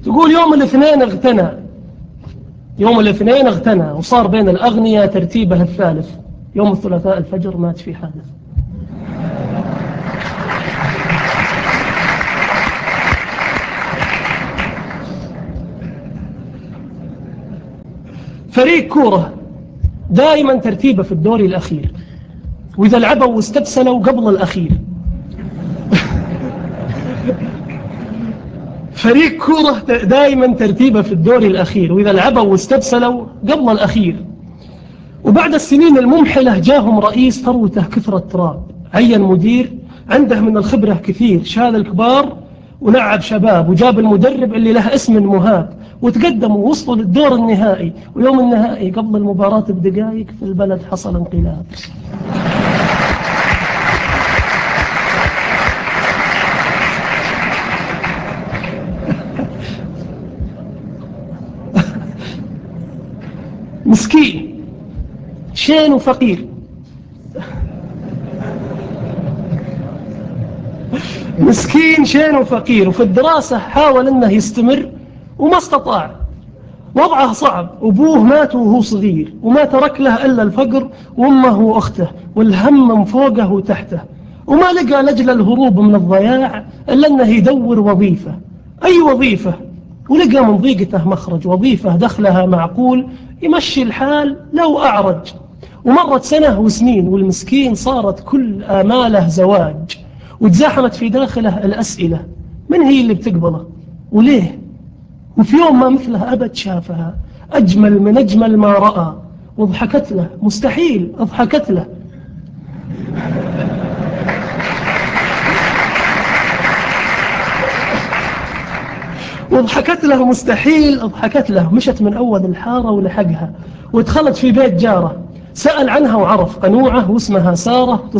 تقول يوم الاثنين اغتنى وصار بين الأغنياء ترتيبه الثالث. يوم الثلاثاء الفجر مات في حادث. فريق كورة دائما ترتيبه في الدور الأخير، وإذا لعبوا واستبسلوا قبل الأخير. فريق كورة دائما ترتيبه في الدور الأخير، وإذا لعبوا واستبسلوا قبل الأخير. وبعد السنين الممحلة جاهم رئيس ثروته كثرة تراب، عين مدير عنده من الخبرة كثير، شال الكبار ولعب شباب، وجاب المدرب اللي له اسم مهاب، وتقدموا ووصلوا للدور النهائي. ويوم النهائي قبل المباراة بدقائق في البلد حصل انقلاب. مسكين شين وفقير، مسكين شين وفقير، وفي الدراسة حاول انه يستمر وما استطاع، وضعه صعب. أبوه مات وهو صغير وما ترك له إلا الفقر، وأمه وأخته، والهم من فوقه وتحته، وما لقى لجل الهروب من الضياع إلا أنه يدور وظيفة، أي وظيفة، ولقى من ضيقته مخرج، وظيفة دخلها معقول يمشي الحال لو أعرج. ومرت سنة وسنين والمسكين صارت كل آماله زواج، وتزاحمت في داخله الأسئلة: من هي اللي بتقبله وليه؟ وفي يوم ما مثلها أبد شافها، أجمل من أجمل ما رأى، وضحكت له مستحيل أضحكت له. وضحكت له مستحيل أضحكت له. مشت من أول الحارة ولحقها، ودخلت في بيت جاره، سأل عنها وعرف قنوعة واسمها سارة.